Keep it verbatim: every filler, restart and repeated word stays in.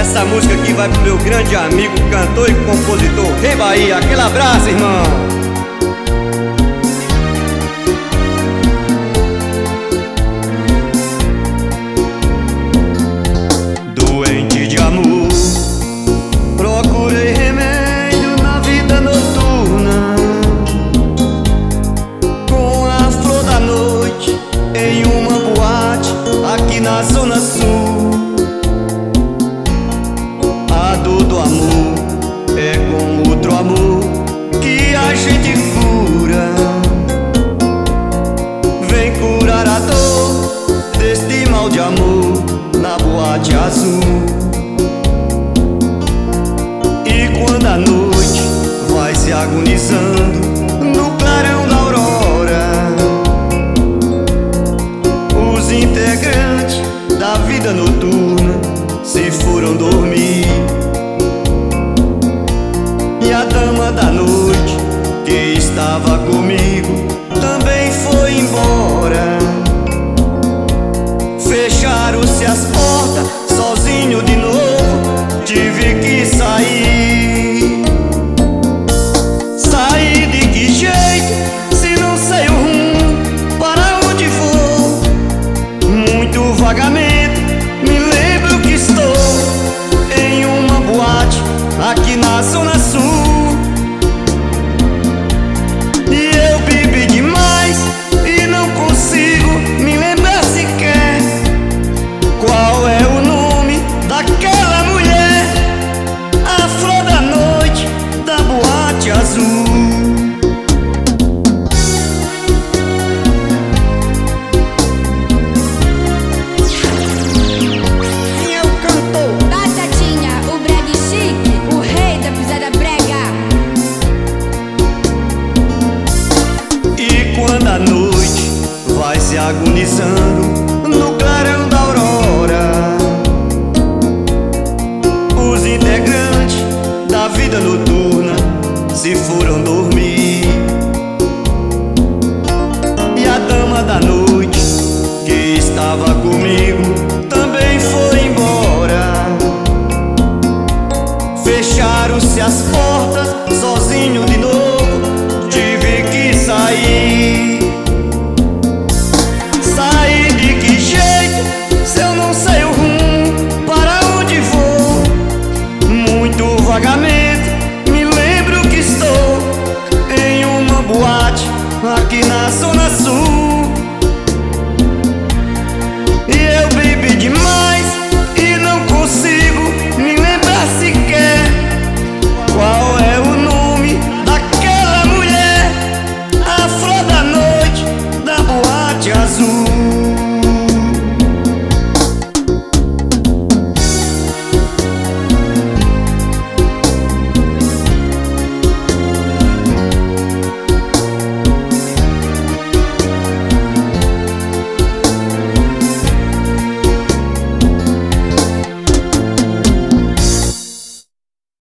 Essa música aqui vai pro meu grande amigo, cantor e compositor Rei Bahia. Aquele abraço, irmão. Doente de amor, procurei remédio na vida noturna, com a flor da noite em uma boate aqui na Zona Sul. A dor do amor é com outro amor que a gente cura. Vem curar a dor deste mal de amor na boate azul. E quando a noite vai se agonizando no clarão da aurora, os integrantes da vida noturna se foram dormir. E a dama da noite que estava comigo também foi embora. Fecharam-se as portas, sozinho de novo tive que sair. Sair de que jeito, se não sei o rumo, para onde vou? Muito vagamente me lembro que estou em uma boate aqui na Zona Sul. E eu bebi demais e não consigo me lembrar sequer qual é o nome daquela mulher, a flor da noite da boate azul. Quando a noite vai se agonizando no clarão da aurora, os integrantes da vida noturna se foram dormir. E a dama da noite que estava comigo também foi embora. Fecharam-se as portas,